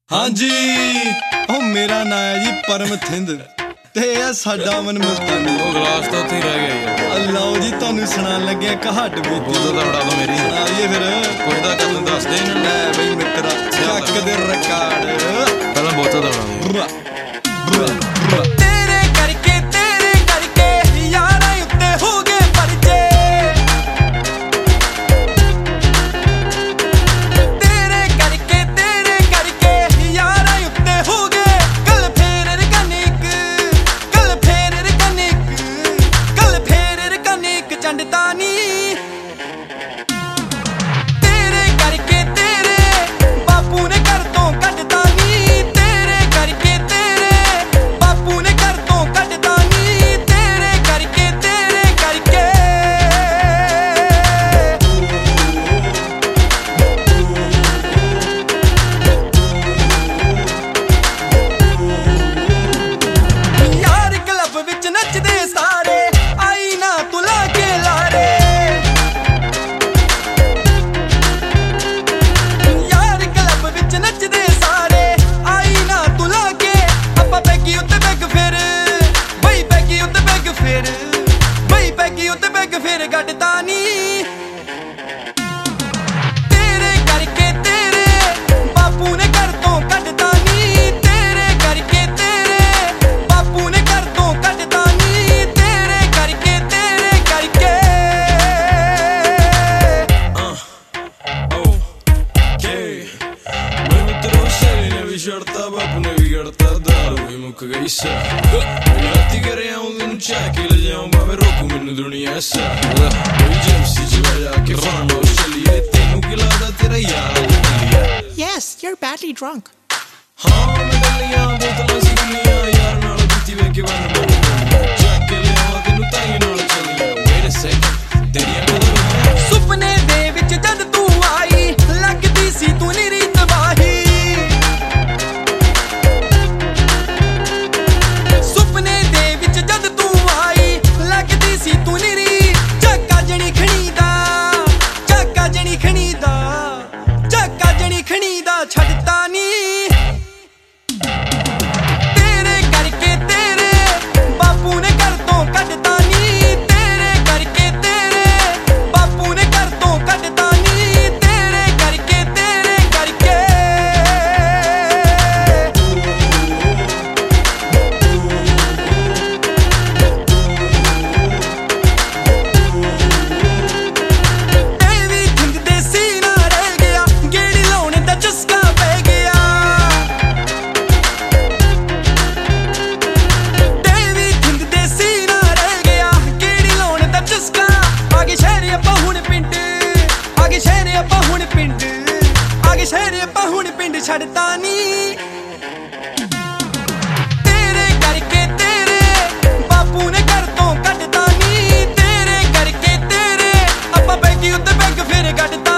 हाँ जी ओ मेरा नाम है जी परम थिंद ते है साडा मन मुल्तानी। वो ग्लास तो उत्थे ही रह गया यार। लो जी तुहानू सुनान लगे कहाट बीती। बोतल तो फड़ा दो मेरी। सुनाइए फिर कोई दा कदम दस दे ना। ले बई मित्रा चक दे रिकॉर्ड पहला बोतल तो फड़ा दो। तेरे करके यारा उत्ते हो गए परचे। तेरे करके यारा उत्ते हो गए कल फेर कनिक चंडतानी। तेरे करके बापू ने घर तो कटता नी। तेरे करके बापू ने घर तो कटता नी। तेरे करके यार क्लब विच नचदे सारे आई ना तुला के लारे। यार क्लब विच नचदे सारे आई ना तुला के अपा पैगी उत्ते बैग फिर बई पैगी उत्ते बैग फिर बई पैगी उत्ते बैग फिर गड्डता नी। तेरे करके बापू ने घर तो कटता नी। तेरे करके बापू ने घर तो कटता नी। तेरे करके मैं तेरे शरीर ने भी छड़ता बापू ने भी गड़ता दारू भी मुक गई सा। राती करे आऊं दिन चाह के ले जाऊं भावे रोकू मैनू दुनिया सा। कोई जेमसी च बजा के फांडो चलिए तेनू गिलादा तेरा यार लिया। Yes, you're badly drunk. हाँ मैं गलियां बोतलां सी गलियां यार नाल बीती वे के बन बन चाह के ले आऊं तेनू ताई नाल चलिया। Wait a second तेरियां गल्लां सुपने दे विच जद तू आई लगदी सी तू निरी तबाही। सुपने दे विच जद तू आई लगदी सी तू निरी झक्का जणी खणी दा छड्डता नी। तेरे करके बापू ने घर तो कटता नी। तेरे करके बापू ने घर तो कटता नी। तेरे करके एवी थिंद देसी ना रह गया गेड़ी लाने दा चस्का पै गया। एवी थिंद देसी ना रह गया गेड़ी लाने दा चस्का। आगे शहर अप्पा हुण पिंड आगे शहर अप्पा हुण पिंड आगे शहर अप्पा हुण पिंड छड्डता नी। तेरे करके बापू ने घर तो कटता नी। तेरे करके अप्पा बैगी उत्ते बैग फिर गड्डता